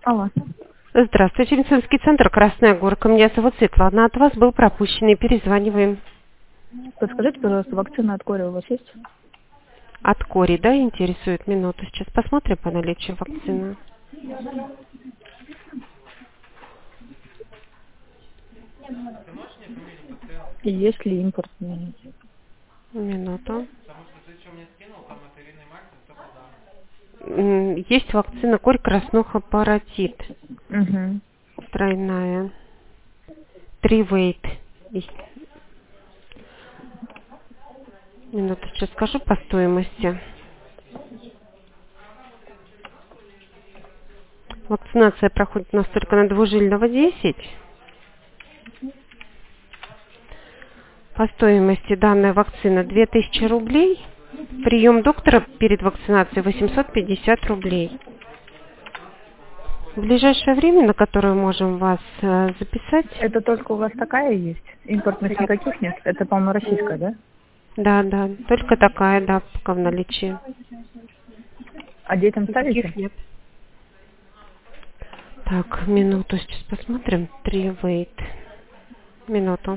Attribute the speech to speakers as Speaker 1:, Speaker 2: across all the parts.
Speaker 1: Алло.
Speaker 2: Здравствуйте, медицинский центр «Красная Горка». Меня зовут Светлана. От вас был пропущенный. Перезваниваем.
Speaker 1: Подскажите, пожалуйста, вакцина от кори у вас есть?
Speaker 2: От кори, да, интересует? Минуту. Сейчас посмотрим по наличию вакцины.
Speaker 1: И есть ли импортные?
Speaker 2: Минуту. Есть вакцина корь, краснуха, паротит.
Speaker 1: Угу.
Speaker 2: Тройная. 3-вейт. Минуту, сейчас скажу по стоимости. Вакцинация проходит у нас только на двужильного 10. По стоимости данной вакцины 2000 рублей. Прием доктора перед вакцинацией 850 рублей. В ближайшее время, на которое можем вас записать.
Speaker 1: Это только у вас такая есть? Импортных никаких нет? Это, по-моему, российская, да?
Speaker 2: Да, только такая, да, пока в наличии.
Speaker 1: А детям
Speaker 2: Никаких
Speaker 1: ставите?
Speaker 2: нет. Так, минуту, сейчас посмотрим. 3-вейт. Минуту.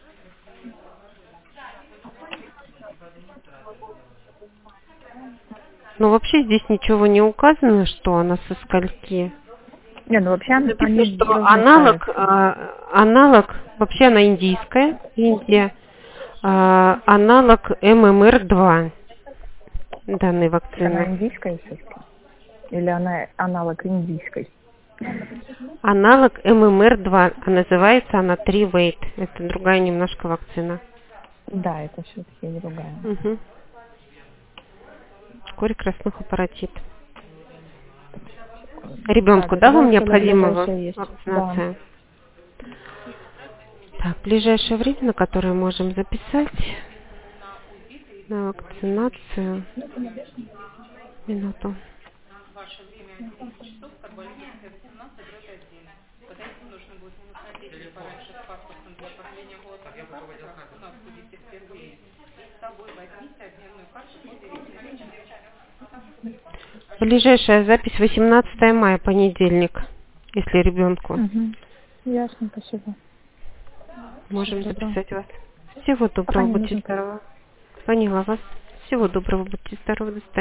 Speaker 2: Ну, вообще здесь ничего не указано, что она со скольки.
Speaker 1: Не, ну вообще
Speaker 2: Написано,
Speaker 1: они
Speaker 2: что
Speaker 1: должны ставиться.
Speaker 2: аналог, вообще она индийская, Индия, аналог ММР-2 данной
Speaker 1: Она
Speaker 2: вакцины.
Speaker 1: индийская все-таки? Или она аналог индийской?
Speaker 2: Аналог ММР-2, а называется она 3-вейт. Это другая немножко вакцина.
Speaker 1: Да, это все-таки другая.
Speaker 2: Угу. Корь, краснуха, паротит. Ребенку,
Speaker 1: Так,
Speaker 2: да, вам
Speaker 1: пожалуйста, на
Speaker 2: необходима
Speaker 1: ближайшее есть. Да.
Speaker 2: вакцинация? Так, в ближайшее время, на которое можем записать на вакцинацию. Минуту. Ближайшая запись 18 мая, понедельник, если ребенку.
Speaker 1: Угу. Ясно, спасибо.
Speaker 2: Можем
Speaker 1: Всего доброго.
Speaker 2: записать вас. Всего
Speaker 1: Пока
Speaker 2: доброго,
Speaker 1: не
Speaker 2: будьте
Speaker 1: нужно.
Speaker 2: здоровы. Поняла вас. Всего доброго, будьте здоровы, до свидания.